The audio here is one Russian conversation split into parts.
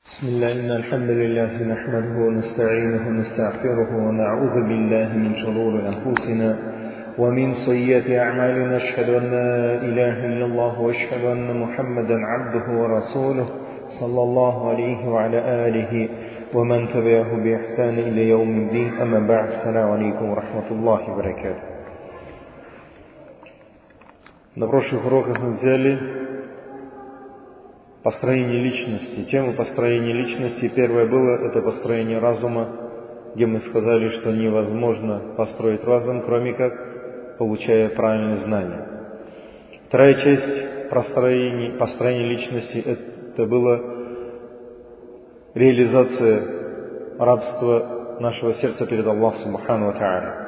بسم الله إن الحمد لله نحمده ونستعينه ونستغفره ونعوذ بالله من شرور أنفسنا ومن سيئات أعمالنا أشهد أن لا إله إلا الله وأشهد أن محمدا عبده ورسوله صلى الله عليه وعلى آله ومن تبعه بإحسان إلى يوم الدين أما بعد السلام عليكم ورحمة الله وبركاته. На прошлых уроках мы взяли построение личности. Тема построения личности первое было, это построение разума, где мы сказали, что невозможно построить разум, кроме как получая правильные знания. Вторая часть построения личности, это была реализация рабства нашего сердца перед Аллахом Субхану ва Тааля.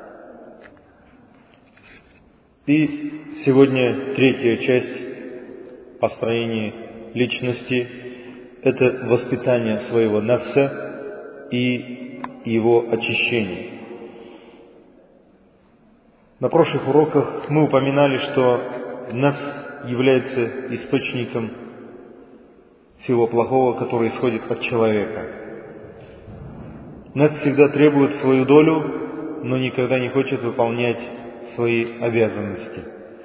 И сегодня третья часть построения личности – это воспитание своего нафса и его очищение. На прошлых уроках мы упоминали, что нафс является источником всего плохого, которое исходит от человека. Нафс всегда требует свою долю, но никогда не хочет выполнять свои обязанности.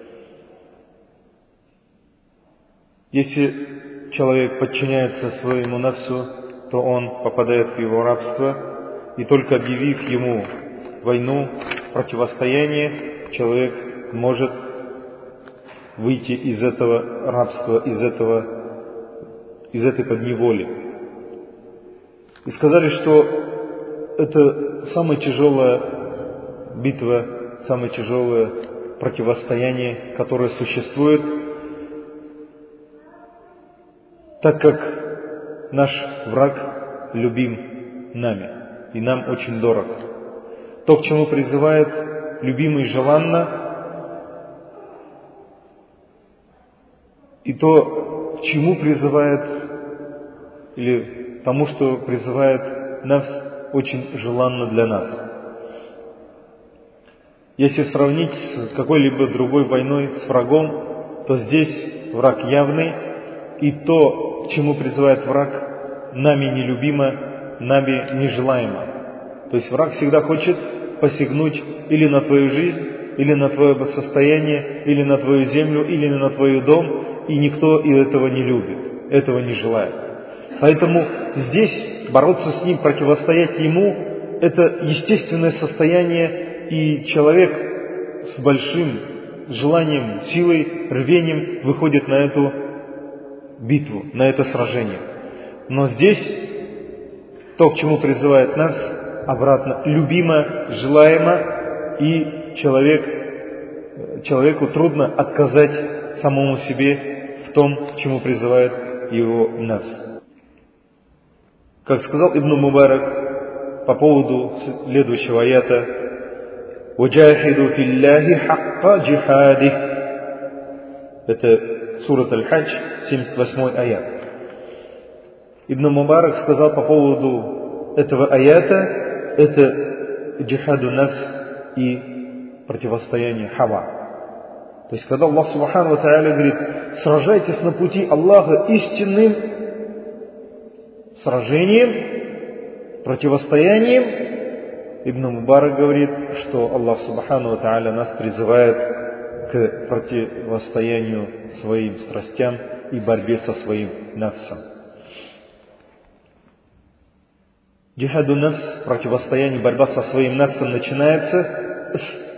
Если человек подчиняется своему нафсу, то он попадает в его рабство, и только объявив ему войну, противостояние, человек может выйти из этого рабства, из этой подневоли. И сказали, что это самая тяжелая битва, самое тяжелое противостояние, которое существует, так как наш враг любим нами, и нам очень дорог. То, к чему призывает любимый желанно, и то, к чему призывает, или тому, что призывает нас, очень желанно для нас. Если сравнить с какой-либо другой войной с врагом, то здесь враг явный, и то, к чему призывает враг, нами нелюбимо, нами нежелаемо. То есть враг всегда хочет посягнуть или на твою жизнь, или на твое состояние, или на твою землю, или на твой дом, и никто этого не любит, этого не желает. Поэтому здесь бороться с ним, противостоять ему, это естественное состояние, и человек с большим желанием, силой, рвением выходит на эту битву, на это сражение. Но здесь то, к чему призывает нас, обратно, любимо, желаемо, и человеку трудно отказать самому себе в том, к чему призывает его нас. Как сказал Ибн Мубарак по поводу следующего аята: «Ваджахиду филляхи хакка джихадих». Это сурат Аль-Хадж, 78 аят. Ибн Мубарак сказал по поводу этого аята, это джихаду нафс и противостояние хава. То есть, когда Аллах Субхану ва Тааля говорит: сражайтесь на пути Аллаха истинным сражением, противостоянием, Ибн Мубарак говорит, что Аллах Субхану ва Тааля нас призывает к противостоянию своим страстям и борьбе со своим нафсом. Джихаду нафс, противостояние, борьба со своим нафсом начинается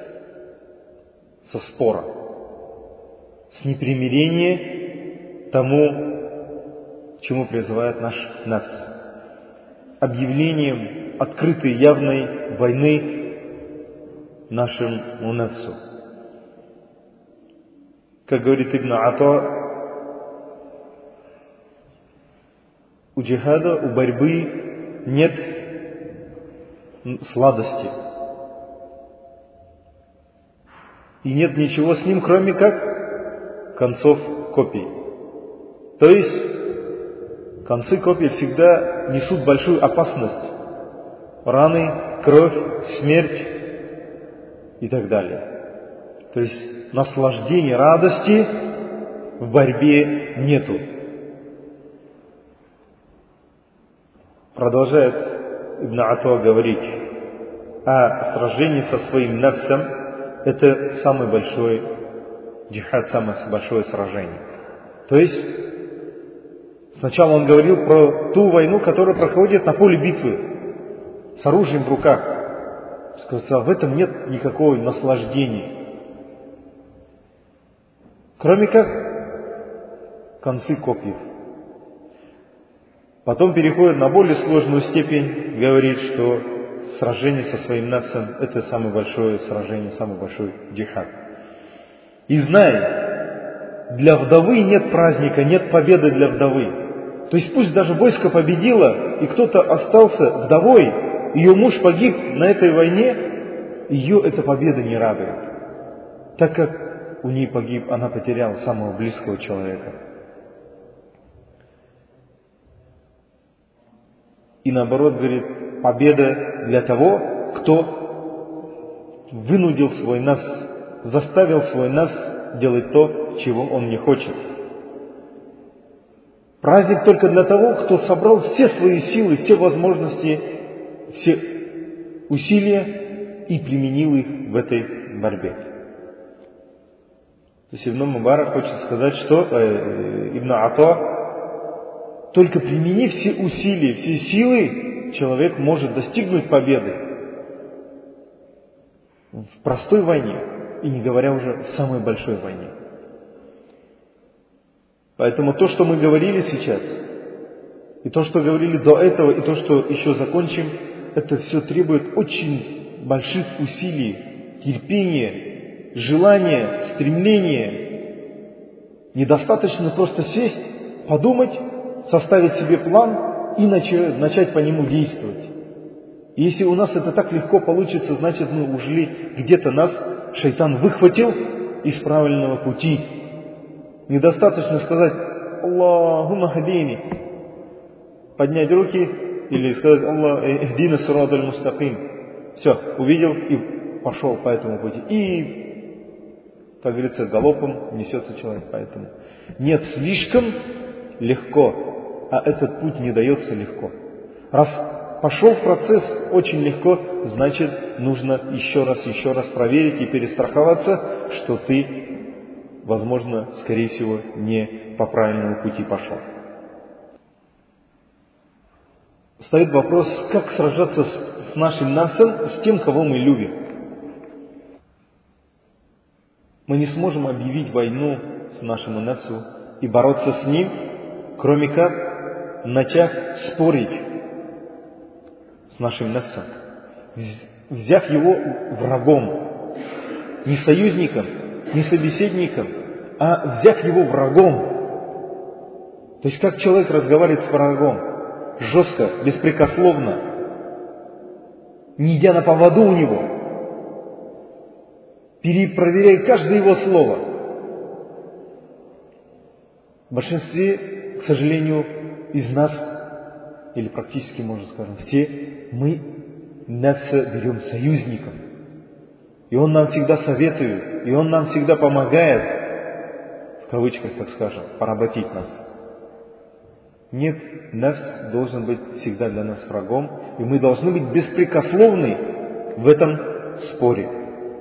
со спора, с непримирения тому, к чему призывает наш нафс, объявлением открытой, явной войны нашему нафсу. Как говорит Ибн Ата, у джихада, у борьбы нет сладости. И нет ничего с ним, кроме как концов копий. То есть концы копий всегда несут большую опасность. Раны, кровь, смерть и так далее. То есть наслаждения, радости в борьбе нету. Продолжает Ибн Ата говорить о сражении со своим нафсом. Это самый большой джихад, самое большое сражение. То есть, сначала он говорил про ту войну, которая проходит на поле битвы, с оружием в руках. Сказал, в этом нет никакого наслаждения. Кроме как концы копьев. Потом переходит на более сложную степень, говорит, что сражение со своим нафсом – это самое большое сражение, самый большой джихад. И знай, для вдовы нет праздника, нет победы для вдовы. То есть пусть даже войско победило, и кто-то остался вдовой, ее муж погиб на этой войне, ее эта победа не радует. Так как у нее погиб, она потеряла самого близкого человека. И наоборот, говорит, победа для того, кто вынудил свой нафс, заставил свой нафс делать то, чего он не хочет. Праздник только для того, кто собрал все свои силы, все возможности, все усилия и применил их в этой борьбе. То есть Ибн Мубарак хочет сказать, что Ибн Ата, только применив все усилия, все силы, человек может достигнуть победы в простой войне, и не говоря уже в самой большой войне. Поэтому то, что мы говорили сейчас, и то, что говорили до этого, и то, что еще закончим, это все требует очень больших усилий, терпения, желания, стремления. Недостаточно просто сесть, подумать, составить себе план и начать по нему действовать. И если у нас это так легко получится, значит мы ушли, где-то нас шайтан выхватил из правильного пути. Недостаточно сказать «Аллахумма хадини», поднять руки или сказать «Аллах ихдина сират аль-мустаким». Все, увидел и пошел по этому пути. И, как говорится, галопом несется человек по этому. Нет, слишком легко, а этот путь не дается легко. Раз пошел в процесс очень легко, значит нужно еще раз проверить и перестраховаться, что ты, возможно, скорее всего, не по правильному пути пошел. Стоит вопрос, как сражаться с нашим нафсом, с тем, кого мы любим. Мы не сможем объявить войну с нашему нафсу и бороться с ним, кроме как начав спорить с нашим нафсом, взяв его врагом, не союзником, не собеседником, а взяв его врагом. То есть как человек разговаривает с врагом, жестко, беспрекословно, не идя на поводу у него, перепроверяя каждое его слово. В большинстве, к сожалению, из нас, или практически, можно сказать, все, мы нафса берем союзником. И он нам всегда советует, и он нам всегда помогает, в кавычках, так скажем, поработить нас. Нет, нафс должен быть всегда для нас врагом, и мы должны быть беспрекословны в этом споре.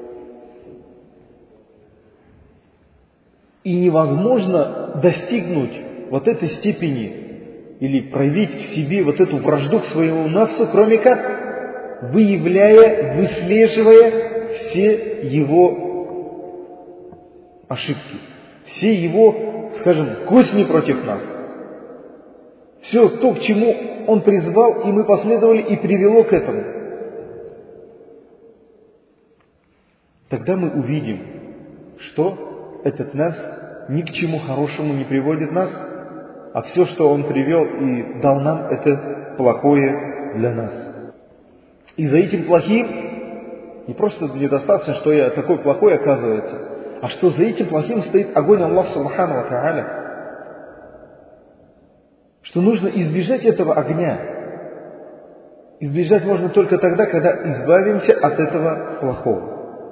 И невозможно достигнуть вот этой степени или проявить в себе вот эту вражду к своему нафсу, кроме как выявляя, выслеживая все его ошибки, все его, скажем, козни против нас. Все то, к чему он призвал, и мы последовали, и привело к этому. Тогда мы увидим, что этот нафс ни к чему хорошему не приводит нас, а все, что он привел и дал нам, это плохое для нас. И за этим плохим, не просто недостаточно, что я такой плохой, оказывается, а что за этим плохим стоит огонь Аллаха Субхану ва Тааля. Что нужно избежать этого огня. Избежать можно только тогда, когда избавимся от этого плохого.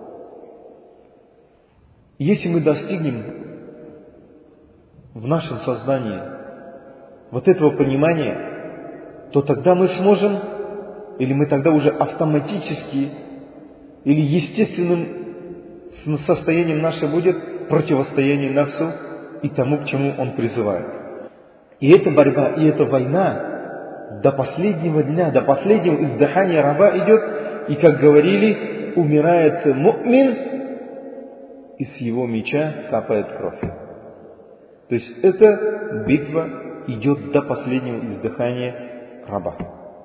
Если мы достигнем в нашем сознании вот этого понимания, то тогда мы сможем, или мы тогда уже автоматически, или естественным состоянием наше будет противостояние нафсу и тому, к чему он призывает. И эта борьба, и эта война до последнего дня, до последнего издыхания раба идет, и, как говорили, умирает му'мин, и с его меча капает кровь. То есть эта битва идет до последнего издыхания раба.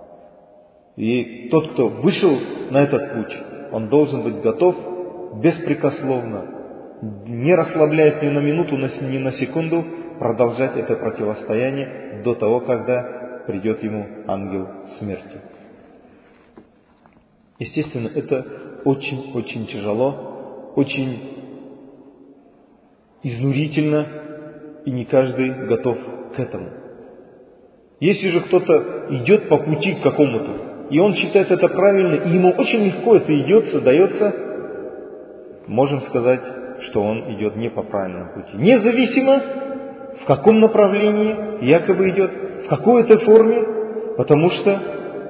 И тот, кто вышел на этот путь, он должен быть готов беспрекословно, не расслабляясь ни на минуту, ни на секунду, продолжать это противостояние до того, когда придет ему ангел смерти. Естественно, это очень-очень тяжело, очень изнурительно, и не каждый готов к этому. Если же кто-то идет по пути к какому-то, и он считает это правильно, и ему очень легко это идется, дается, можем сказать, что он идет не по правильному пути. Независимо, в каком направлении якобы идет, в какой-то форме, потому что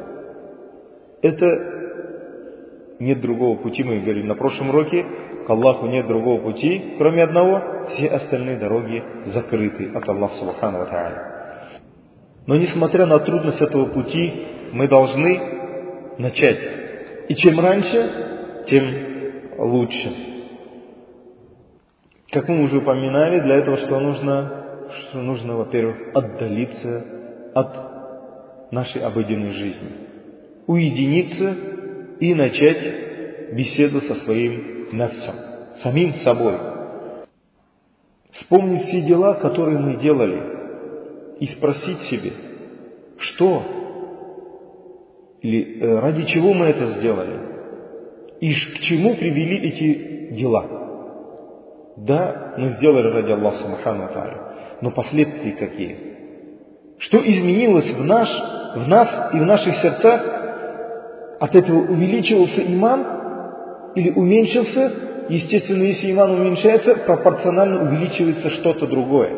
это нет другого пути, мы говорили на прошлом уроке, к Аллаху нет другого пути, кроме одного, все остальные дороги закрыты от Аллаха Субхану ва Тааля. Но несмотря на трудность этого пути, мы должны начать. И чем раньше, тем лучше. Как мы уже упоминали, для этого что нужно, во-первых, отдалиться от нашей обыденной жизни. Уединиться и начать беседу со своим нафсом, самим собой. Вспомнить все дела, которые мы делали, и спросить себе, что или ради чего мы это сделали, и к чему привели эти дела. Да, мы сделали ради Аллаха Субхану ва Тааля, но последствия какие? Что изменилось в нас и в наших сердцах? От этого увеличивался иман или уменьшился? Естественно, если иман уменьшается, пропорционально увеличивается что-то другое.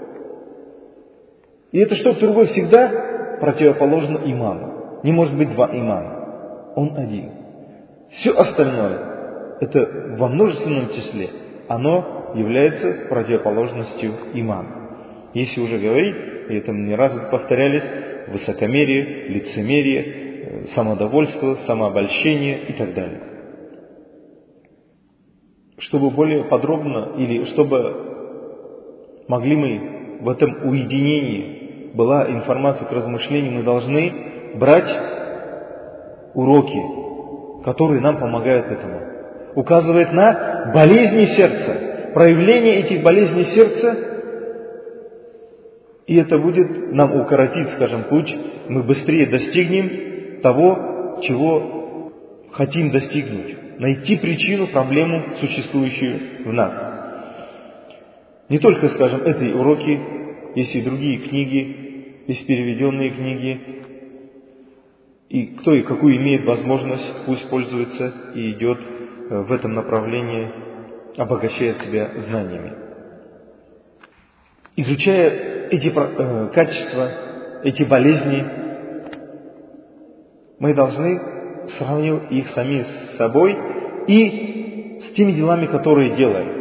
И это что-то другое всегда противоположно иману. Не может быть два имана. Он один. Все остальное, это во множественном числе, оно является противоположностью имана. Если уже говорить, и это не раз повторялись, высокомерие, лицемерие, самодовольство, самообольщение и так далее. Чтобы более подробно, или чтобы могли мы в этом уединении, была информация к размышлению, мы должны брать уроки, которые нам помогают этому. Указывает на болезни сердца, проявление этих болезней сердца, и это будет нам укоротить, скажем, путь, мы быстрее достигнем того, чего хотим достигнуть. Найти причину, проблему, существующую в нас. Не только, скажем, эти уроки, есть и другие книги, есть переведенные книги, и кто и какую имеет возможность, пусть пользуется и идет в этом направлении, обогащает себя знаниями. Изучая эти качества, эти болезни, мы должны сравнивать их сами с собой и с теми делами, которые делаем.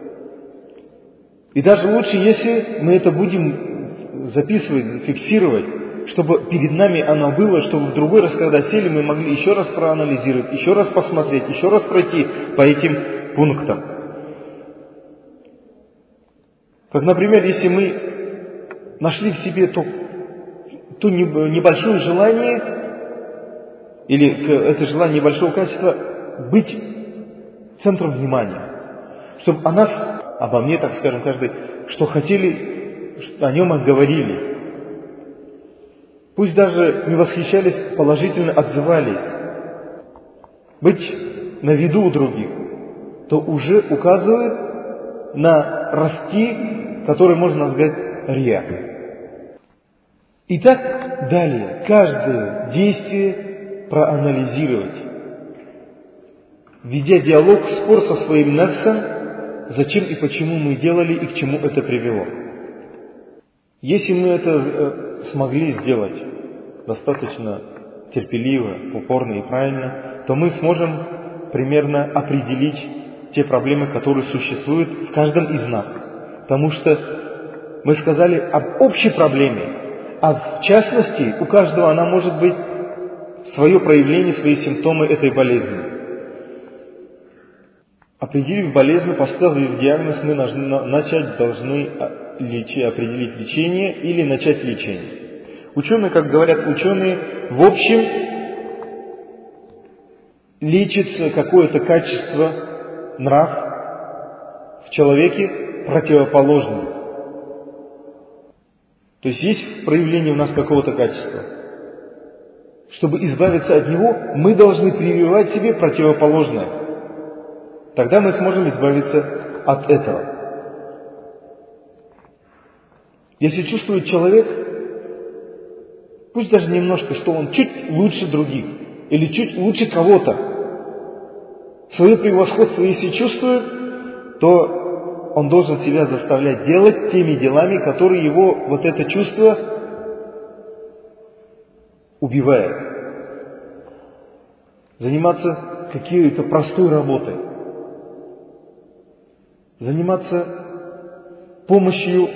И даже лучше, если мы это будем записывать, фиксировать, чтобы перед нами оно было, чтобы в другой раз, когда сели, мы могли еще раз проанализировать, еще раз посмотреть, еще раз пройти по этим пунктам. Как, например, если мы нашли в себе то небольшое желание, или это желание небольшого качества, быть центром внимания, чтобы о нас, обо мне, так скажем, каждый, что хотели, о нем говорили. Пусть даже не восхищались, положительно отзывались. Быть на виду у других, то уже указывает на расти, который можно назвать рия. И так далее. Каждое действие проанализировать. Ведя диалог, спор со своим нафсом, зачем и почему мы делали и к чему это привело. Если мы это смогли сделать, достаточно терпеливо, упорно и правильно, то мы сможем примерно определить те проблемы, которые существуют в каждом из нас. Потому что мы сказали об общей проблеме, а в частности у каждого она может быть свое проявление, свои симптомы этой болезни. Определив болезнь, поставив диагноз, мы должны определить лечение или начать лечение. Ученые, как говорят ученые, в общем лечится какое-то качество, нрав в человеке противоположное. То есть есть проявление у нас какого-то качества. Чтобы избавиться от него, мы должны прививать себе противоположное. Тогда мы сможем избавиться от этого. Если чувствует человек, пусть даже немножко, что он чуть лучше других, или чуть лучше кого-то, свое превосходство если чувствует, то он должен себя заставлять делать теми делами, которые его вот это чувство убивает. Заниматься какой-то простой работой. Заниматься помощью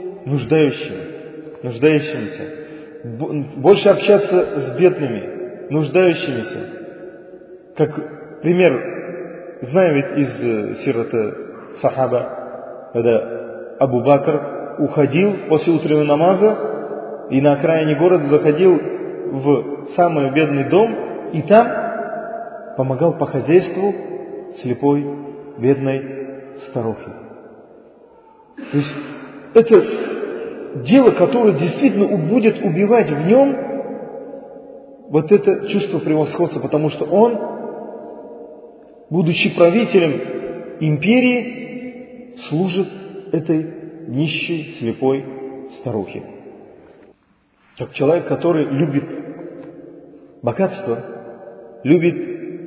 нуждающимся. Больше общаться с бедными, нуждающимися. Как пример, знаем ведь из сирата сахаба, когда Абу Бакр уходил после утреннего намаза и на окраине города заходил в самый бедный дом и там помогал по хозяйству слепой, бедной старухе. То есть это дело, которое действительно будет убивать в нем вот это чувство превосходства, потому что он, будучи правителем империи, служит этой нищей, слепой старухе. Как человек, который любит богатство, любит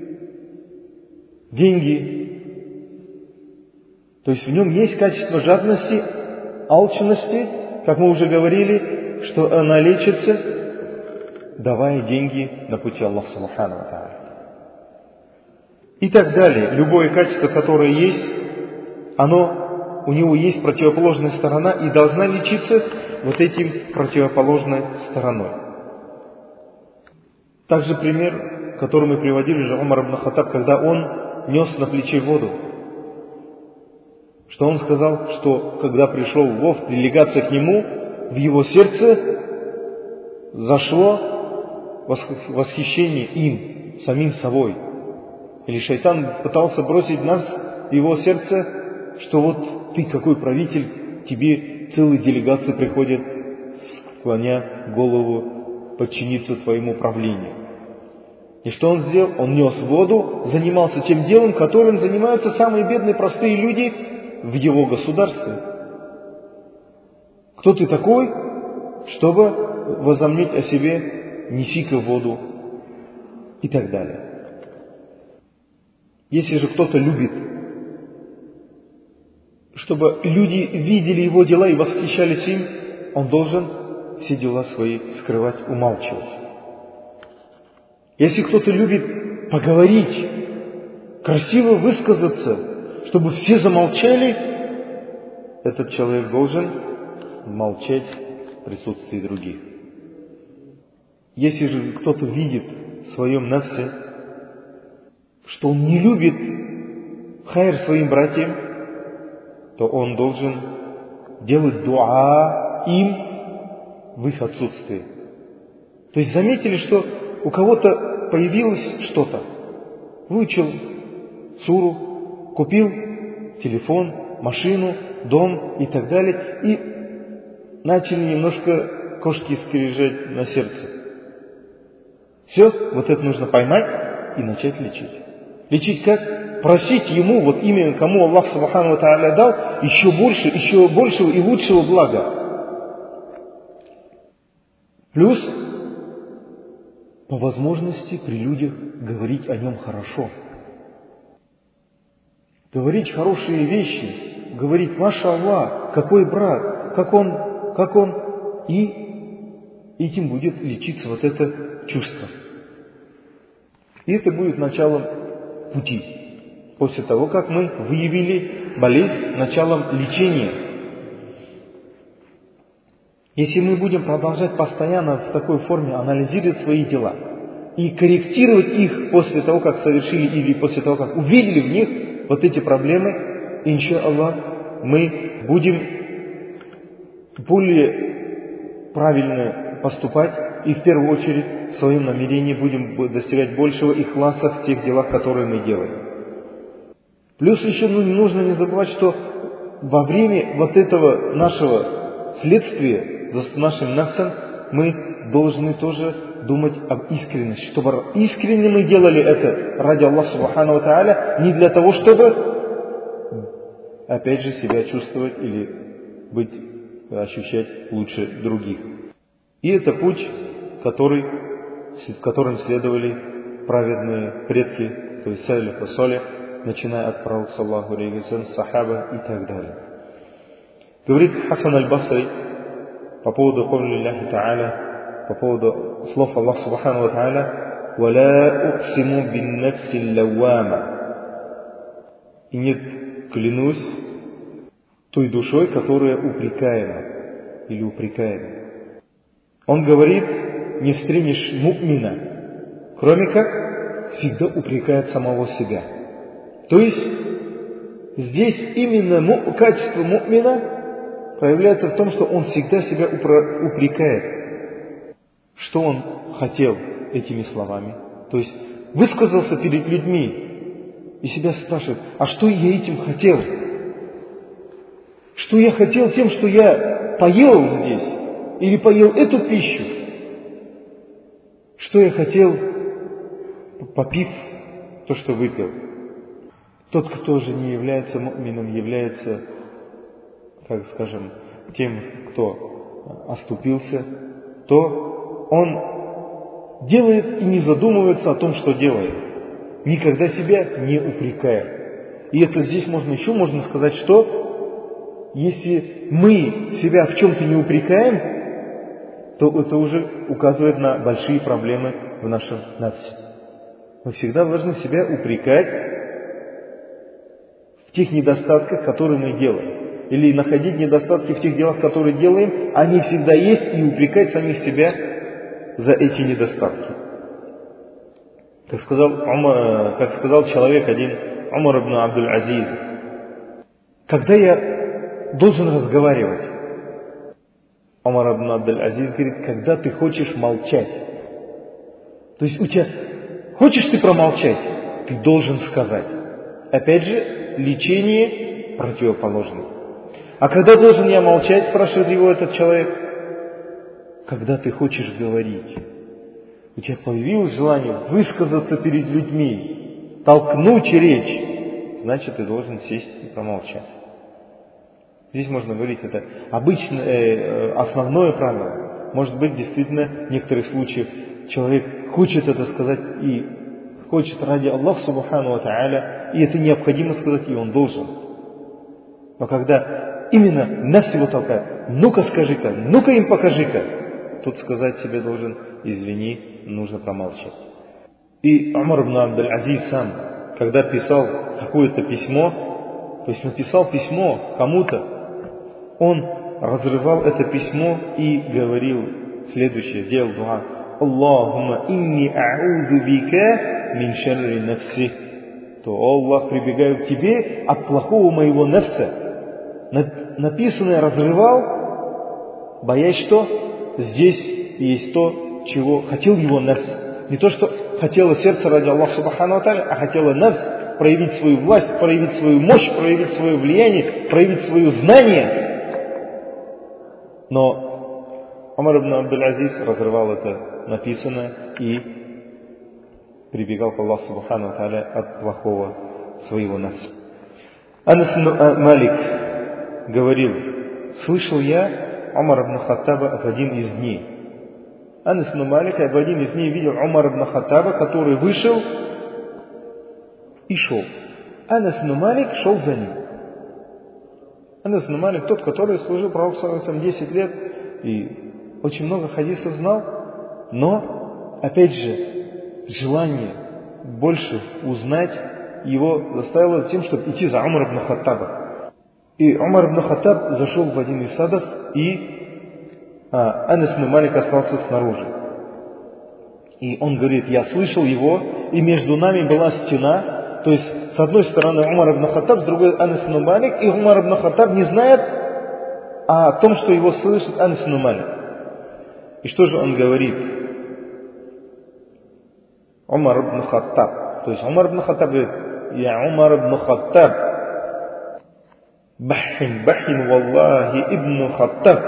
деньги, то есть в нем есть качество жадности, алчности, как мы уже говорили, что она лечится, давая деньги на пути Аллаха Субхану ва Тааля. И так далее. Любое качество, которое есть, у него есть противоположная сторона и должна лечиться вот этим противоположной стороной. Также пример, который мы приводили же Умар ибн Хаттаб, когда он нес на плече воду. Что он сказал, что когда пришел вовк, делегация к нему, в его сердце зашло восхищение им, самим собой. Или шайтан пытался бросить нас в его сердце, что вот ты какой правитель, тебе целые делегации приходят, склоня голову, подчиниться твоему правлению. И что он сделал? Он нес воду, занимался тем делом, которым занимаются самые бедные, простые люди в его государстве. Кто ты такой, чтобы возомнить о себе, неси-ка воду и так далее. Если же кто-то любит, чтобы люди видели его дела и восхищались им, он должен все дела свои скрывать, умалчивать. Если кто-то любит поговорить, красиво высказаться, чтобы все замолчали, этот человек должен молчать в присутствии других. Если же кто-то видит в своем нафсе, что он не любит хайр своим братьям, то он должен делать дуа им в их отсутствии. То есть заметили, что у кого-то появилось что-то. Выучил суру, купил телефон, машину, дом и так далее. И начали немножко кошки скрежать на сердце. Все, вот это нужно поймать и начать лечить. Лечить как? Просить ему, вот именно кому Аллах Субхану ва Тааля дал, еще большего и лучшего блага. Плюс, по возможности при людях говорить о нем хорошо. Говорить хорошие вещи, говорить: «Маша Аллах, какой брат, как он». И И этим будет лечиться вот это чувство. И это будет началом пути. После того, как мы выявили болезнь, началом лечения. Если мы будем продолжать постоянно в такой форме анализировать свои дела и корректировать их после того, как совершили или после того, как увидели в них вот эти проблемы, иншаллах, мы будем более правильно поступать и в первую очередь в своем намерении будем достигать большего ихласа в тех делах, которые мы делаем. Плюс еще нужно не забывать, что во время вот этого нашего следствия за нашим нафсом мы должны тоже думать об искренности, чтобы искренне мы делали это ради Аллаха Субхану ва Тааля, не для того, чтобы опять же себя чувствовать или ощущать лучше других. И это путь, в котором следовали праведные предки, то есть салиф и салих, начиная от пророка саллаллаху алейхи ва саллям, сахаба и так далее. Говорит Хасан аль-Басри по поводу каули Аллахи Та'аля, по поводу слов Аллаха Субхану ва Тааля: «Валя уксиму бин нафси лаввама». И нет, клянусь той душой, которая упрекаема или упрекаема. Он говорит, не встретишь му'мина, кроме как всегда упрекает самого себя. То есть здесь именно качество му'мина проявляется в том, что он всегда себя упрекает. Что он хотел этими словами? То есть высказался перед людьми и себя спрашивает: а что я этим хотел? Что я хотел тем, что я поел здесь? Или поел эту пищу? Что я хотел, попив то, что выпил? Тот, кто же не является му'мином, является, как скажем, тем, кто оступился, то он делает и не задумывается о том, что делает. Никогда себя не упрекает. И это здесь можно сказать, что если мы себя в чем-то не упрекаем, то это уже указывает на большие проблемы в нашем нафсе. Мы всегда должны себя упрекать в тех недостатках, которые мы делаем. Или находить недостатки в тех делах, которые делаем, они всегда есть, и упрекать самих себя за эти недостатки. Как сказал человек один, Умар ибн Абдуль-Азиз: когда я должен разговаривать? Умар ибн Абдуль-Азиз говорит: когда ты хочешь молчать. То есть хочешь ты промолчать, ты должен сказать. Опять же, лечение противоположное. А когда должен я молчать, спрашивает его этот человек? Когда ты хочешь говорить. У тебя появилось желание высказаться перед людьми, толкнуть речь, значит, ты должен сесть и промолчать. Здесь можно говорить, это обычное, основное правило. Может быть, действительно, в некоторых случаях человек хочет это сказать и хочет ради Аллаха Субхану ва Тааля, и это необходимо сказать, и он должен. Но когда именно нафс его толкает: ну-ка скажи-ка, ну-ка им покажи-ка, тут сказать себе должен: извини, нужно промолчать. И Умар ибн Абдуль-Азиз сам, когда писал какое-то письмо, то есть написал письмо кому-то, он разрывал это письмо и говорил следующее, делал дуа: Аллахумма инни а'удhu бика мин шарри нафси. То, Аллах, прибегаю к тебе от плохого моего нафса. Написанное разрывал, боясь, что здесь есть то, чего хотел его нафс. Не то, что хотело сердце ради Аллаха Субхану ва Тааля, а хотело нафс проявить свою власть, проявить свою мощь, проявить свое влияние, проявить свое знание. Но Умар ибн Абдуль-Азиз разрывал это написанное и прибегал к Аллаху Субхану ва Тааля от плохого своего нафса. Анас Малик говорил: слышал я Умар ибн Хаттаба в один из дней. Анас Малик в один из дней видел Умар ибн Хаттаба, который вышел и шел. Анас Малик шел за ним. Анас Малик, тот, который служил пророку 10 лет, и очень много хадисов знал, но, опять же, желание больше узнать его заставило тем, чтобы идти за Умар ибн Хаттаба. И Умар ибн Хаттаб зашел в один из садов, и Анас ибн Малик остался снаружи. И он говорит: я слышал его, и между нами была стена. То есть, с одной стороны Умар ибн Хаттаб, с другой Анас ибн Малик, и Умар ибн Хаттаб не знает о том, что его слышит Анас ибн Малик. И что же он говорит? Умар ибн Хаттаб. То есть Умар ибн Хаттаб говорит: я Умар ибн Хаттаб, бахин валлахи ибн Хаттаб.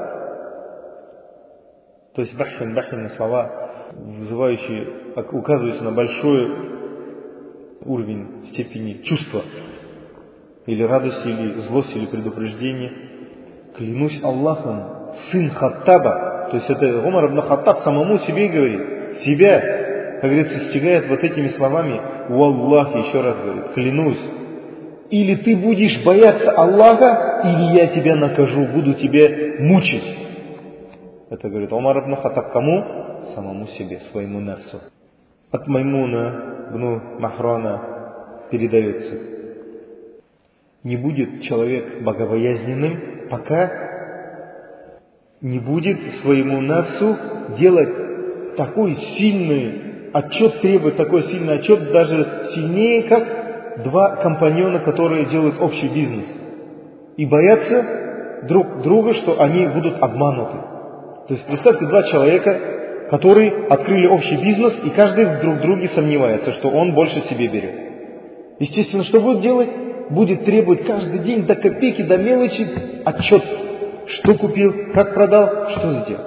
То есть бахин слова, вызывающие, указывающие на большой уровень степени чувства, или радости, или злости, или предупреждения. Клянусь Аллахом, сын Хаттаба. То есть это Умар ибн Хаттаб самому себе говорит, себя, как говорится, стигает вот этими словами: «Валлахи», еще раз говорит, клянусь, или ты будешь бояться Аллаха, или я тебя накажу, буду тебя мучить. Это говорит Умар ибн Хаттаб кому? Самому себе, своему нафсу. От Маймуна ибн Махрана передается: не будет человек богобоязненным, пока не будет своему нафсу делать такой сильный отчет, требует такой сильный отчет, даже сильнее, как два компаньона, которые делают общий бизнес, и боятся друг друга, что они будут обмануты. То есть представьте, два человека, которые открыли общий бизнес, и каждый в друг друге сомневается, что он больше себе берет. Естественно, что будет делать? Будет требовать каждый день до копейки, до мелочи отчет, что купил, как продал, что сделал.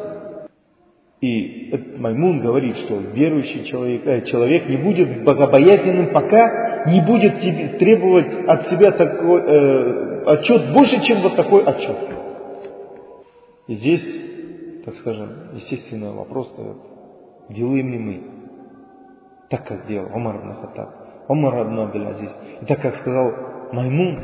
И Маймун говорит, что верующий человек не будет богобоязненным, пока не будет требовать от себя такой отчет больше, чем вот такой отчет. И здесь, так скажем, естественно, вопрос встает: делаем ли мы так, как делал Умар ибн Хаттаб, Умар ибн Абдул-Азиз? И так, как сказал Маймун,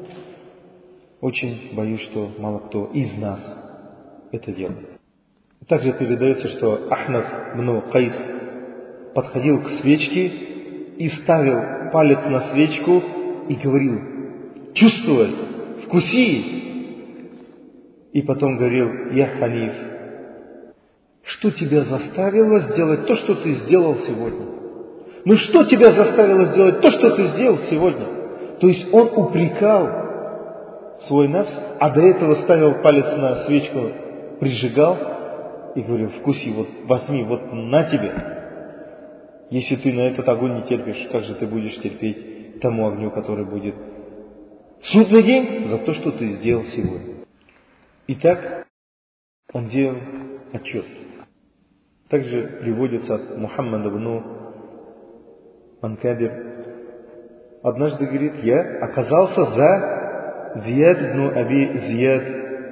очень боюсь, что мало кто из нас это делает. Также передается, что Ахнаф ибн Кайс подходил к свечке и ставил палец на свечку и говорил: чувствуй, вкуси. И потом говорил: я Ханиф, что тебя заставило сделать то, что ты сделал сегодня? Ну что тебя заставило сделать то, что ты сделал сегодня? То есть он упрекал свой нафс, а до этого ставил палец на свечку, прижигал и говорил: вкуси, вот возьми, вот на тебе. Если ты на этот огонь не терпишь, как же ты будешь терпеть тому огню, который будет в судный день за то, что ты сделал сегодня? Итак, он делал отчет. Также приводится от Мухаммада ибн Манкабир. Однажды говорит: я оказался за Зияд ибн Аби Зияд,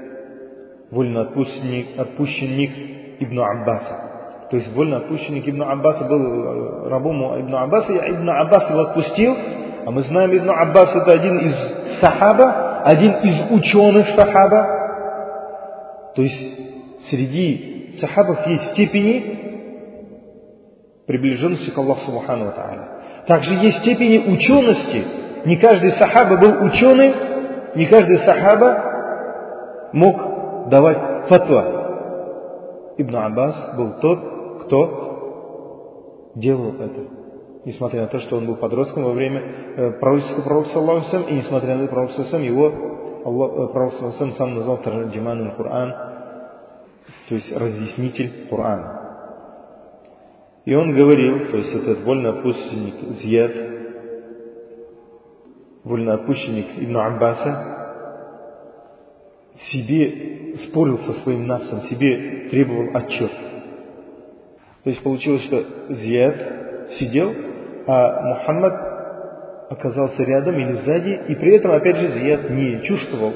вольноотпущенник Ибн Аббаса. То есть вольноотпущенник Ибн Аббаса был рабом Ибн Аббаса, и Ибн Аббас его отпустил. А мы знаем, Ибн Аббас это один из сахаба, один из ученых сахаба. То есть среди сахабов есть степени приближенности к Аллаху Субхану ва Тааля. Также есть степени учености. Не каждый сахаба был ученым, не каждый сахаба мог давать фатва. Ибн Аббас был тот, кто делал это. Несмотря на то, что он был подростком во время пророчества пророка саллаллаху алейхи ва саллям, и несмотря на пророк саллаллаху алейхи ва саллям, его пророк саллаллаху алейхи ва саллям сам назвал тарджиман Кур'ан, то есть разъяснитель Корана. И он говорил, то есть этот вольноотпущенник Зияд, вольноотпущенник Ибн Аббаса, себе спорил со своим нафсом, себе требовал отчет. То есть получилось, что Зияд сидел, а Мухаммад оказался рядом или сзади, и при этом, опять же, Зияд не чувствовал,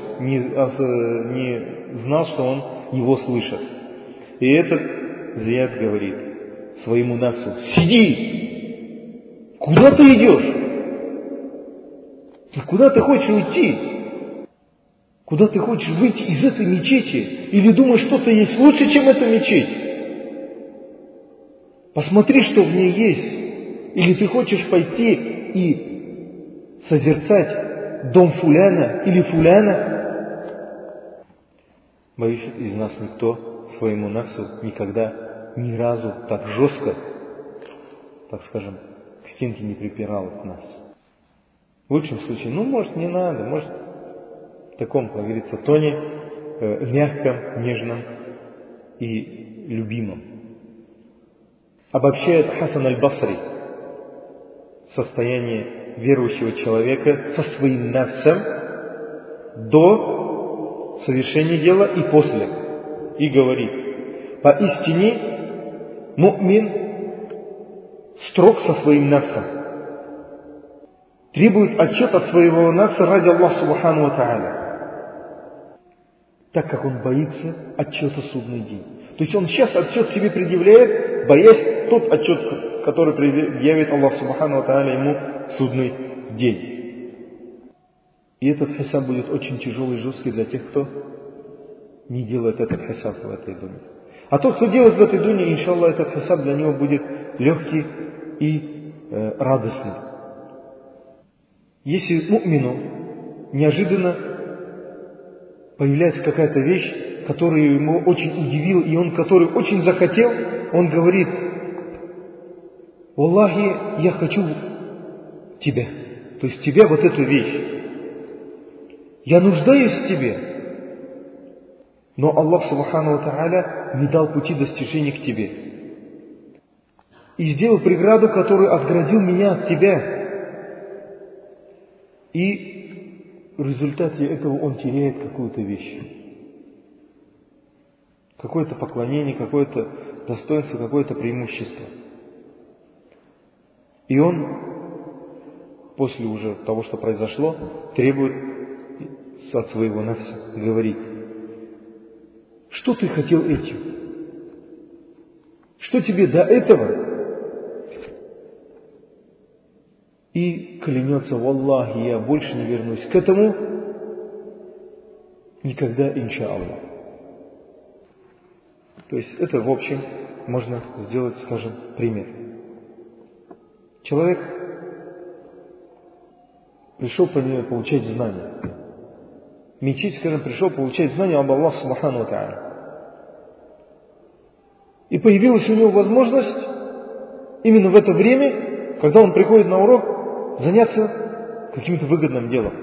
не знал, что он его слышит. И этот Зияд говорит своему нафсу: сиди! Куда ты идешь? Куда ты хочешь уйти? Куда ты хочешь выйти из этой мечети? Или думаешь, что-то есть лучше, чем эта мечеть? Посмотри, что в ней есть. Или ты хочешь пойти и созерцать дом фуляна или фуляна? Боюсь, из нас никто своему нафсу никогда ни разу так жестко, так скажем, к стенке не припирал от нас. В лучшем случае, может не надо, может в таком, как говорится, тоне, мягком, нежном и любимом. Обобщает Хасан аль-Басри состояние верующего человека со своим нафсом до совершения дела и после. И говорит: поистине му'мин строг со своим нафсом, требует отчет от своего нафса ради Аллаха Субхану ва Тааля, так как он боится отчета в судный день. То есть он сейчас отчет себе предъявляет, боясь тот отчет, который предъявит Аллах Субхану ва Тааля ему в судный день. И этот хисаб будет очень тяжелый и жесткий для тех, кто не делает этот хисаб в этой дуне. А тот, кто делает в этой дуне, иншаллах, этот хисаб для него будет легкий и радостный. Если му'мину неожиданно появляется какая-то вещь, которая ему очень удивила, и он который очень захотел, он говорит: «Валлахи, я хочу тебя». То есть тебя, вот эту вещь. Я нуждаюсь в тебе. Но Аллах Субхану ва Тааля не дал пути достижения к тебе. И сделал преграду, которую отгородил меня от тебя. И в результате этого он теряет какую-то вещь. Какое-то поклонение, какое-то достоинство, какое-то преимущество. И он, после уже того, что произошло, требует от своего нафса, говорит: что ты хотел этим? Что тебе до этого? И клянется: «Валлахи, я больше не вернусь к этому никогда, иншааллах». То есть это, в общем, можно сделать, скажем, пример. Человек пришел получать знания. Мечеть, скажем, пришел получать знания об Аллахе Субхану ва Тааля. И появилась у него возможность именно в это время, когда он приходит на урок, заняться каким-то выгодным делом.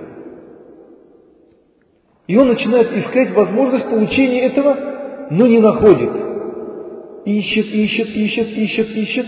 И он начинает искать возможность получения этого, но не находит. Ищет.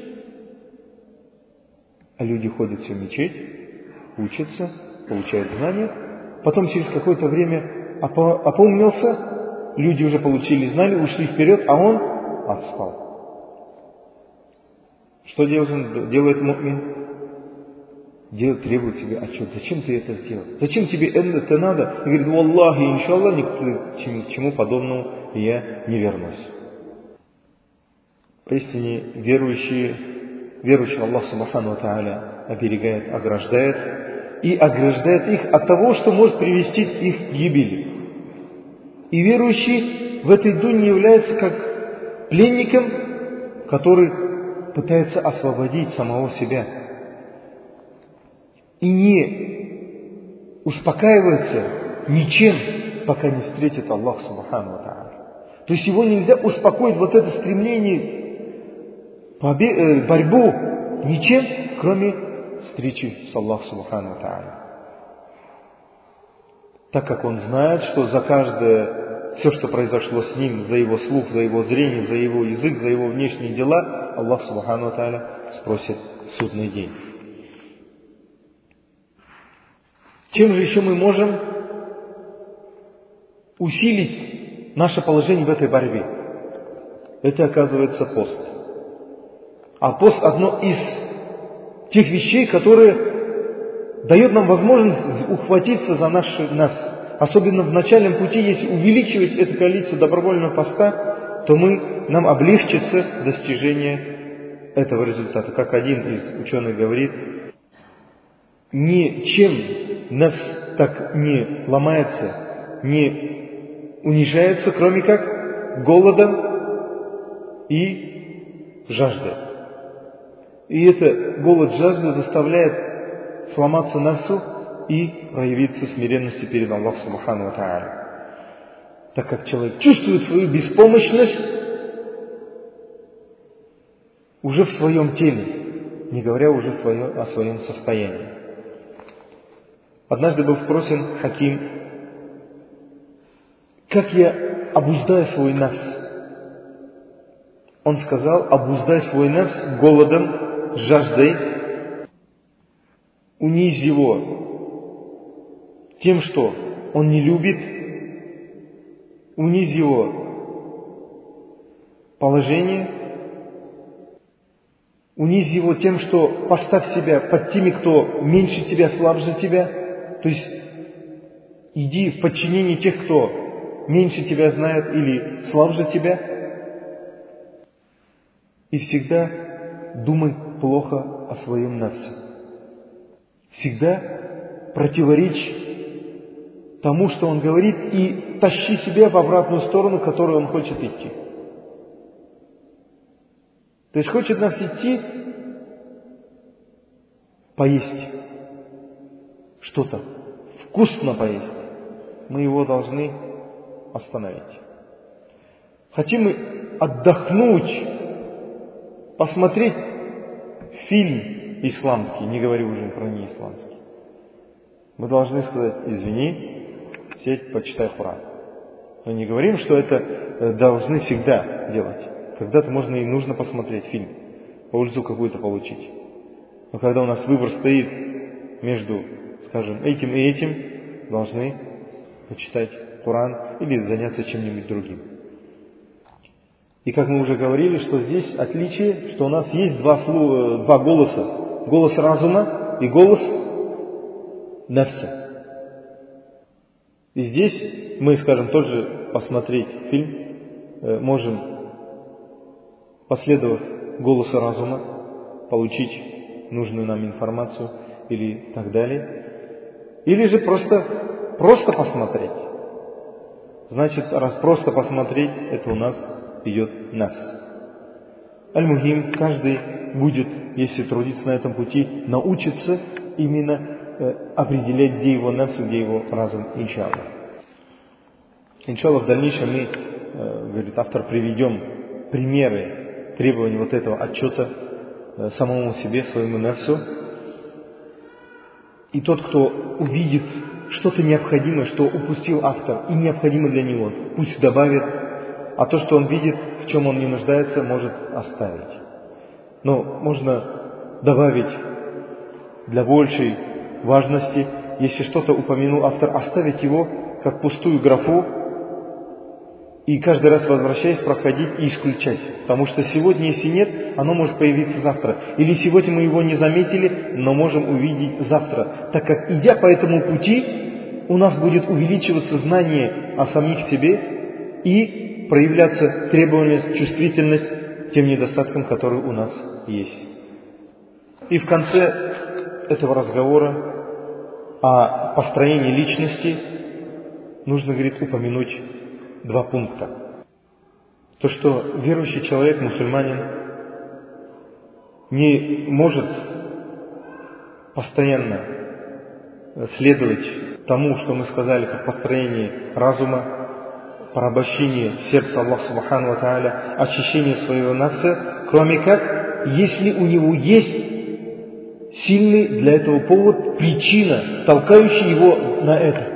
А люди ходят в мечеть, учатся, получают знания. Потом через какое-то время опомнился, люди уже получили знания, ушли вперед, а он отстал. Что делает му'мин? Требует себе отчет. Зачем ты это сделал? Зачем тебе это надо? И говорит: «Валлахи, иншаллах, к чему подобному я не вернусь». Поистине верующий Аллах Субхану ва Тааля оберегает, ограждает их от того, что может привести их к гибели. И верующий в этой дуне является как пленником, который пытается освободить самого себя. И не успокаивается ничем, пока не встретит Аллах Субхану ва Тааля. То есть его нельзя успокоить, вот это стремление, борьбу, ничем, кроме встречи с Аллахом Субхану ва Тааля. Так как он знает, что за каждое, все, что произошло с ним, за его слух, за его зрение, за его язык, за его внешние дела, Аллах Субхану ва Тааля спросит в судный день. Чем же еще мы можем усилить наше положение в этой борьбе? Это, оказывается, пост. А пост одно из тех вещей, которые дает нам возможность ухватиться за наш нафс. Особенно в начальном пути, если увеличивать это количество добровольного поста, то нам облегчится достижение этого результата. Как один из ученых говорит: ничем нафс так не ломается, не унижается, кроме как голодом и жаждой. И это голод, жажда заставляет сломаться нафсу и проявиться смиренности перед Аллахом Субхану ва Тааля. Так как человек чувствует свою беспомощность уже в своем теле, не говоря уже о своем состоянии. Однажды был спросен Хаким: как я обуздаю свой нафс? Он сказал: обуздай свой нафс голодом, жаждой, унизь его тем, что он не любит, унизь его положение, унизь его тем, что поставь себя под теми, кто меньше тебя, слабже тебя. То есть иди в подчинение тех, кто меньше тебя знает или слабже тебя. И всегда думай плохо о своем нафсе. Всегда противоречь тому, что он говорит, и тащи себя в обратную сторону, в которую он хочет идти. То есть хочет нас идти поесть что-то, вкусно поесть. Мы его должны остановить. Хотим мы отдохнуть, посмотреть фильм исламский, не говорю уже про неисламский. Мы сказать: извини, сядь, почитай Коран. Мы не говорим, что это должны всегда делать. Когда-то можно и нужно посмотреть фильм, пользу какую-то получить. Но когда у нас выбор стоит между, скажем, этим и этим, должны почитать Коран или заняться чем-нибудь другим. И как мы уже говорили, что здесь отличие, что у нас есть два голоса. Голос разума и голос нафса. И здесь мы, скажем, тоже посмотреть фильм, можем, последовав голосу разума, получить нужную нам информацию или так далее. Или же просто посмотреть. Значит, раз просто посмотреть, это у нас идет нафс. Аль-Мухим, каждый будет, если трудиться на этом пути, научиться именно определять, где его нафс, где его разум, иншаллах. Иншаллах, в дальнейшем мы, говорит автор, приведем примеры требований вот этого отчета самому себе, своему нафсу. И тот, кто увидит что-то необходимое, что упустил автор, и необходимо для него, пусть добавит, а то, что он видит, в чем он не нуждается, может оставить. Но можно добавить для большей важности, если что-то упомянул автор, оставить его как пустую графу и каждый раз, возвращаясь, проходить и исключать. Потому что сегодня, если нет, оно может появиться завтра. Или сегодня мы его не заметили, но можем увидеть завтра. Так как, идя по этому пути, у нас будет увеличиваться знание о самих себе и проявляться требовательность, чувствительность тем недостаткам, которые у нас есть. И в конце этого разговора о построении личности нужно, говорит, упомянуть два пункта. То, что верующий человек, мусульманин, не может постоянно следовать тому, что мы сказали, как построение разума, порабощение сердца Аллаха Субхану ва Тааля, очищение своего нафса, кроме как, если у него есть сильный для этого повод, причина, толкающая его на это.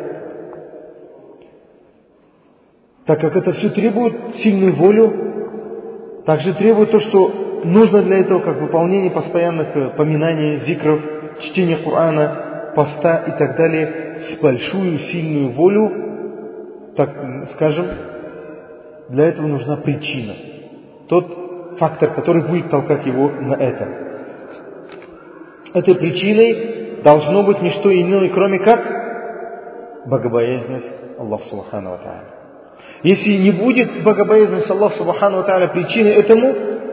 Так как это все требует сильную волю, также требует то, что нужно для этого, как выполнение постоянных поминаний, зикров, чтения Корана, поста и так далее, с большую сильную волю, так скажем, для этого нужна причина. Тот фактор, который будет толкать его на это. Этой причиной должно быть не что иное, кроме как богобоязненность Аллаха Субхану ва Тааля. Если не будет богобоязненность Аллаха Субхану ва Тааля причиной этому,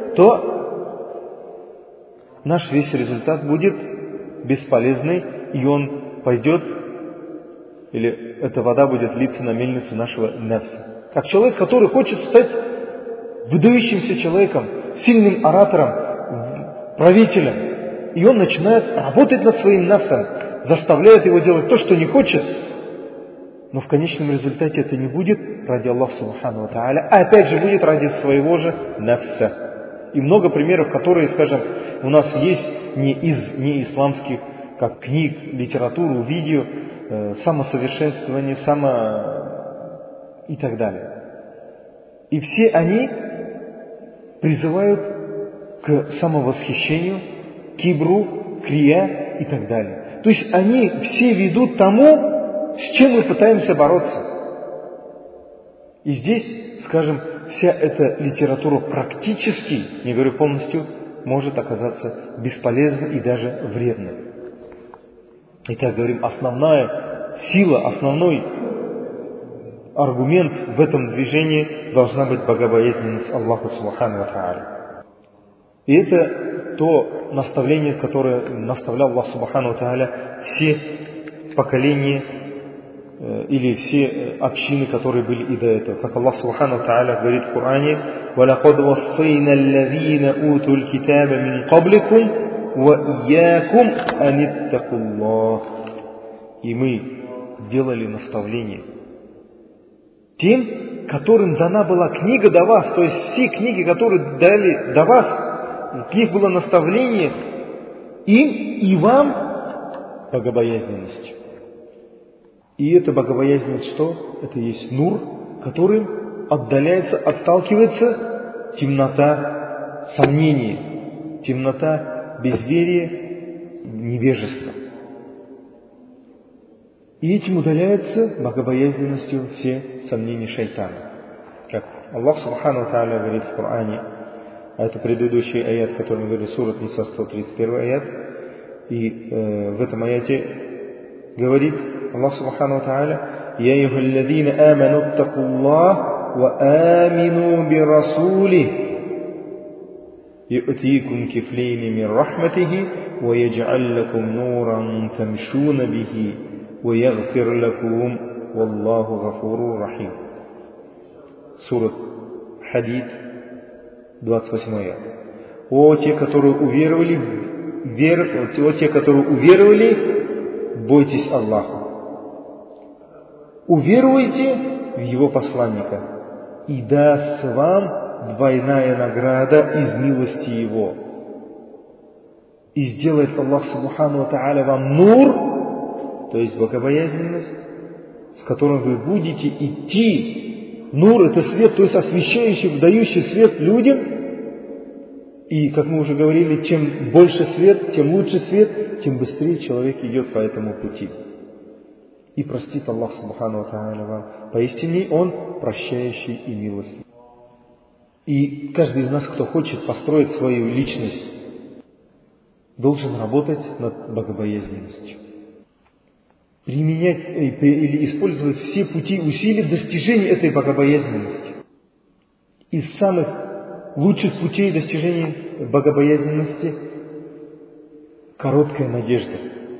то наш весь результат будет бесполезный, и он пойдет или эта вода будет литься на мельницу нашего нафса. Как человек, который хочет стать выдающимся человеком, сильным оратором, правителем. И он начинает работать над своим нафсом, заставляет его делать то, что не хочет. Но в конечном результате это не будет ради Аллаха Субхану ва Тааля, а опять же будет ради своего же нафса. И много примеров, которые, скажем, у нас есть не из неисламских, как книг, литературу, видео, самосовершенствование, и так далее. И все они призывают к самовосхищению, кибру, крия и так далее. То есть они все ведут тому, с чем мы пытаемся бороться. И здесь, скажем, вся эта литература практически, не говорю полностью, может оказаться бесполезной и даже вредной. Итак, говорим, основная сила, основной аргумент в этом движении должна быть богобоязненность Аллаха Субхану ва Тааля. И это то наставление, которое наставлял Аллах Субхану ва Тааля все поколения или все общины, которые были и до этого. Как Аллах Субхану ва Тааля говорит в Коране: وَلَقَدْ وَصَّيْنَا الَّذِينَ أُوتُوا الْكِتَابَ مِنْ قَبْلِكُمْ وَإِيَّاكُمْ أَنِ اتَّقُوا اللَّهَ. И мы делали наставление тем, которым дана была книга до вас, то есть все книги, которые дали до вас, в них было наставление им и вам богобоязненность. И эта богобоязненность что? Это есть нур, которым отдаляется, отталкивается темнота сомнения, темнота безверия, невежества. И этим удаляется богобоязненностью все сомнения шайтана. Как Аллах Субхану ва Тааля говорит в Коране, а это предыдущий аят, который мы говорили, сура Ниса, 131 аят, и в этом аяте говорит Аллах Субхану ва Тааля: «Я айюхаллазина аману аттакуллах ва амину би расулих ю'тикум кифлейни мин рахматихи ва ядж'аль лакум нуран тамшуна бихи وَيَغْفِرْ لَكُمْ وَاللَّهُ غَفُورٌ رَحِيمٌ». Сура Хадид, 28 аят. О те, которые уверовали, бойтесь Аллаха. Уверуйте в Его посланника, и даст вам двойная награда из милости Его. И сделает Аллах Субхану ва Тааля вам нур, то есть богобоязненность, с которым вы будете идти. Нур — это свет, то есть освещающий, дающий свет людям. И, как мы уже говорили, чем больше свет, тем лучше свет, тем быстрее человек идет по этому пути. И простит Аллах Субхану ва Тааля вам. Поистине Он прощающий и милостивый. И каждый из нас, кто хочет построить свою личность, должен работать над богобоязненностью. Применять или использовать все пути усилий достижения этой богобоязненности. Из самых лучших путей достижения богобоязненности — короткая надежда.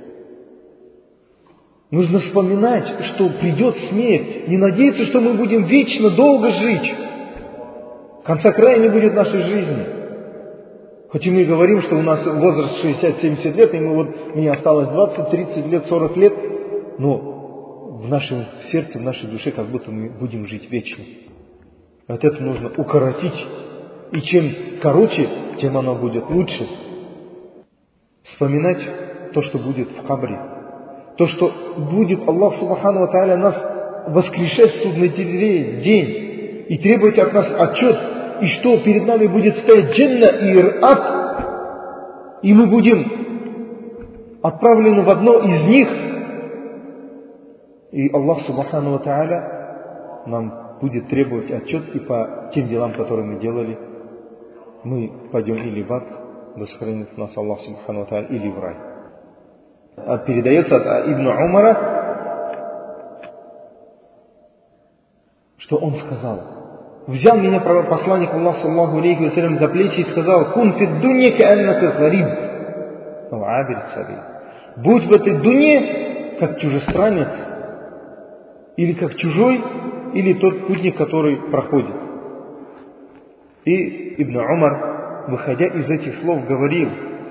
Нужно вспоминать, что придет смерть, не надеяться, что мы будем вечно долго жить. Конца края не будет нашей жизни. Хоть и мы говорим, что у нас возраст 60-70 лет, и мне осталось 20, 30 лет, 40 лет, но в нашем сердце, в нашей душе как будто мы будем жить вечно. От этого нужно укоротить. И чем короче, тем оно будет лучше. Вспоминать то, что будет в кабре. То, что будет Аллах Субхану ва Тааля нас воскрешать в судный день и требовать от нас отчет, и что перед нами будет стоять джанна и ад, и мы будем отправлены в одно из них. И Аллах Субхану ва Тааля нам будет требовать отчет, и по тем делам, которые мы делали, мы пойдем или в ад, да сохранит нас Аллах Субхану ва Тааля, или в рай. Передается от Ибн Умара, что он сказал: взял меня посланник Аллаха саллаллаху алейхи ва саллям за плечи и сказал: «Кун фид дунья кааннака гариб, ау абир сабиль». Будь в этой дуне как чужестранец или как чужой, или тот путник, который проходит. И Ибн Умар, выходя из этих слов, говорил: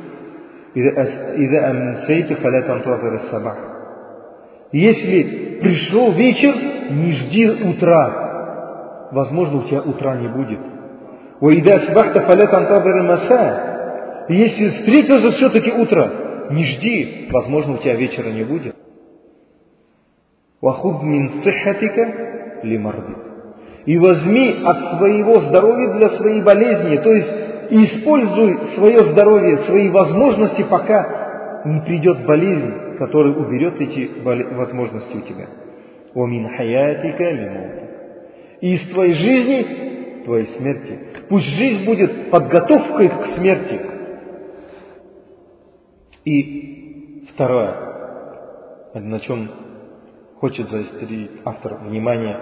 «Ида амсейты фаля тантазир ас-сабах». Если пришел вечер, не жди утра. Возможно, у тебя утра не будет. «Ва ида асбахта фаля тантазир ас-маса». Если встретилось все-таки утро, не жди. Возможно, у тебя вечера не будет. «Ва худ мин сиххатика лимардик». И возьми от своего здоровья для своей болезни, то есть используй свое здоровье, свои возможности, пока не придет болезнь, которая уберет эти возможности у тебя. «Омин хаятика лимаутик». И из твоей жизни, твоей смерти. Пусть жизнь будет подготовкой к смерти. И второе, на чем хочет заострить автор внимание.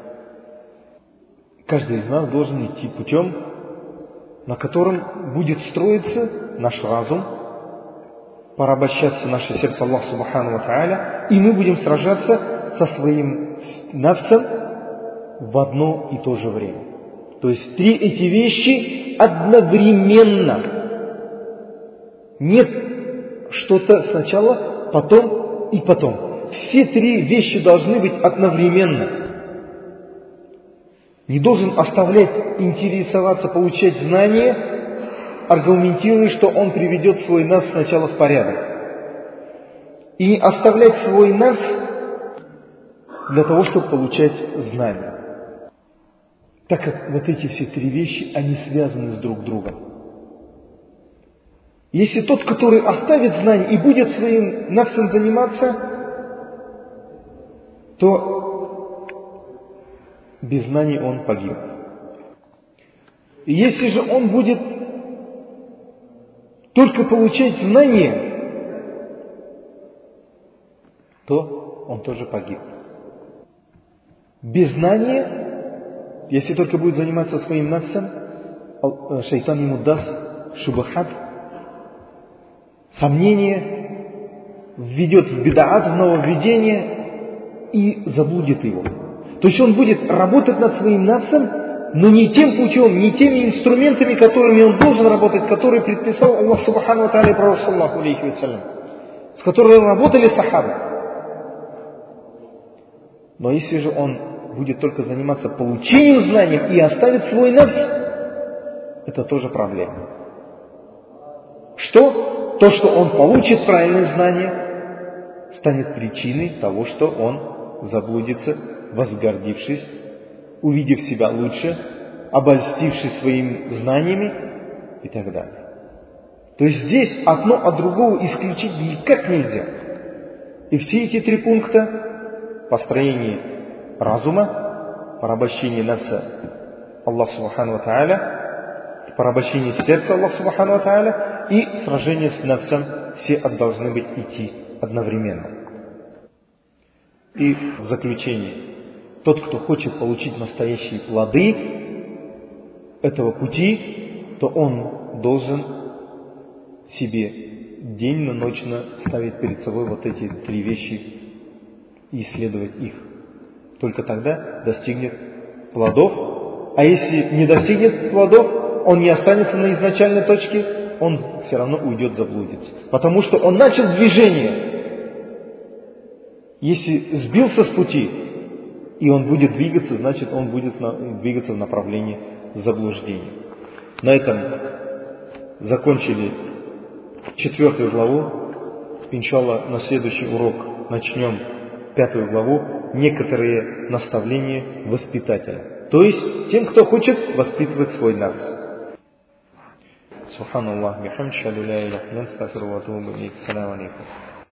Каждый из нас должен идти путем, на котором будет строиться наш разум, порабощаться наше сердце Аллаху Субхану ва Тааля, и мы будем сражаться со своим нафсом в одно и то же время. То есть 3 эти вещи одновременно. Нет что-то сначала, потом и потом. Все 3 вещи должны быть одновременно. Не должен оставлять интересоваться, получать знания, аргументируя, что он приведет свой нафс сначала в порядок. И не оставлять свой нафс для того, чтобы получать знания. Так как вот эти все 3 вещи, они связаны с друг другом. Если тот, который оставит знания и будет своим нафсом заниматься, то без знаний он погиб. И если же он будет только получать знания, то он тоже погиб. Без знания, если только будет заниматься своим нафсом, шайтан ему даст шубахат, сомнение, введет в бидаат, в нововведение и заблудит его. То есть он будет работать над своим нафсом, но не тем путем, не теми инструментами, которыми он должен работать, которые предписал Аллах Субхану ва Тааля и Пророк саллаллаху алейхи ва саллям, с которыми работали сахабы. Но если же он будет только заниматься получением знаний и оставит свой нафс, это тоже проблема. Что? То, что он получит правильные знания, станет причиной того, что он заблудится, возгордившись, увидев себя лучше, обольстившись своими знаниями и так далее. То есть здесь одно от другого исключить никак нельзя. И все эти 3 пункта: построение разума, порабощение нафса Аллаха Субхану ва Тааля, порабощение сердца Аллаха Субхану ва Тааля и сражение с нафсом, все должны быть идти одновременно. И в заключение: тот, кто хочет получить настоящие плоды этого пути, то он должен себе денно-ночно ставить перед собой вот эти 3 вещи и исследовать их. Только тогда достигнет плодов. А если не достигнет плодов, он не останется на изначальной точке, он все равно уйдет заблудиться. Потому что он начал движение. Если сбился с пути, и он будет двигаться, значит он будет двигаться в направлении заблуждения. На этом закончили 4 главу. Иншаллах, на следующий урок начнем 5 главу. Некоторые наставления воспитателя. То есть тем, кто хочет воспитывать свой нафс. Субханаллах, бихамди, ла иляха илля анта, астагфирука ва атубу илейк. Ассаламу алейкум.